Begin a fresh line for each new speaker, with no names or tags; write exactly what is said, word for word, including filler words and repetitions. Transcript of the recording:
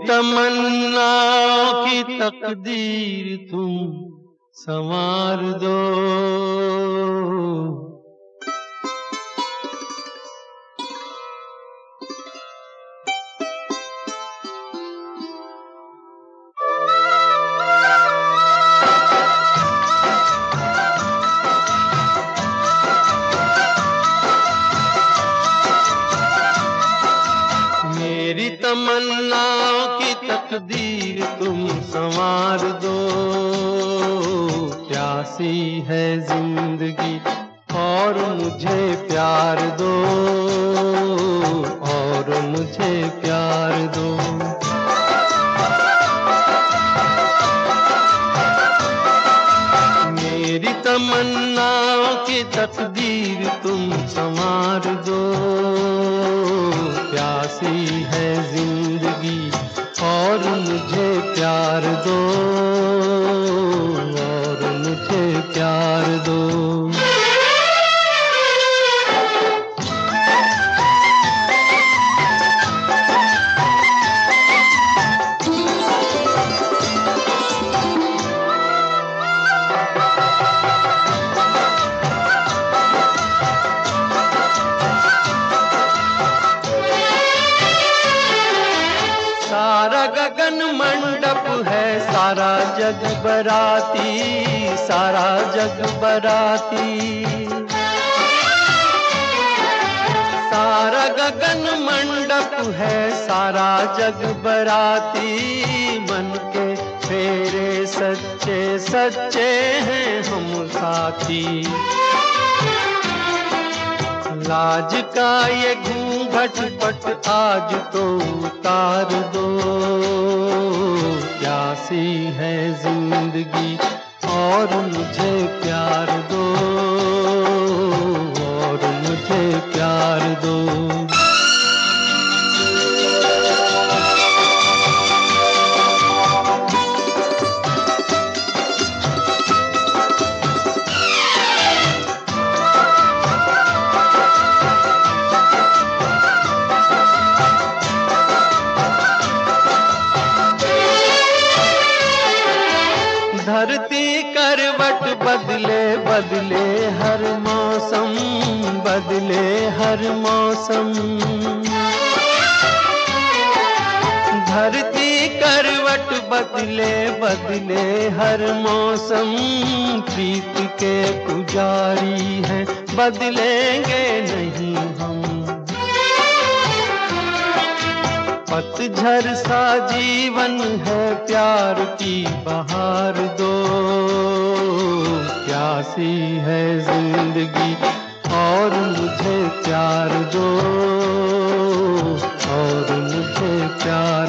तमन्ना की तकदीर तुम संवार दो। मेरी तमन्नाओं की तकदीर तुम संवार दो। प्यासी है जिंदगी और मुझे प्यार दो, और मुझे प्यार दो। मेरी तमन्नाओं की तकदीर तुम संवार दो। प्यासी है जिंदगी और मुझे प्यार दो, और मुझे प्यार दो। सारा गगन मंडप है, सारा जग बराती, सारा जग बराती। सारा गगन मंडप है, सारा जग बराती। मन के फेरे सच्चे सच्चे हैं हम साथी। लाज का ये घूंघट पट आज तो उतार दो। प्यासी है जिंदगी और मुझे प्यार दो, और मुझे प्यार दो। धरती करवट बदले बदले हर मौसम, बदले हर मौसम। धरती करवट बदले बदले हर मौसम। प्रीत के पुजारी हैं, बदलेंगे नहीं हम। पतझड़ सा जीवन है, प्यार की बहार दो। प्यासी है जिंदगी और मुझे प्यार दो, और मुझे प्यार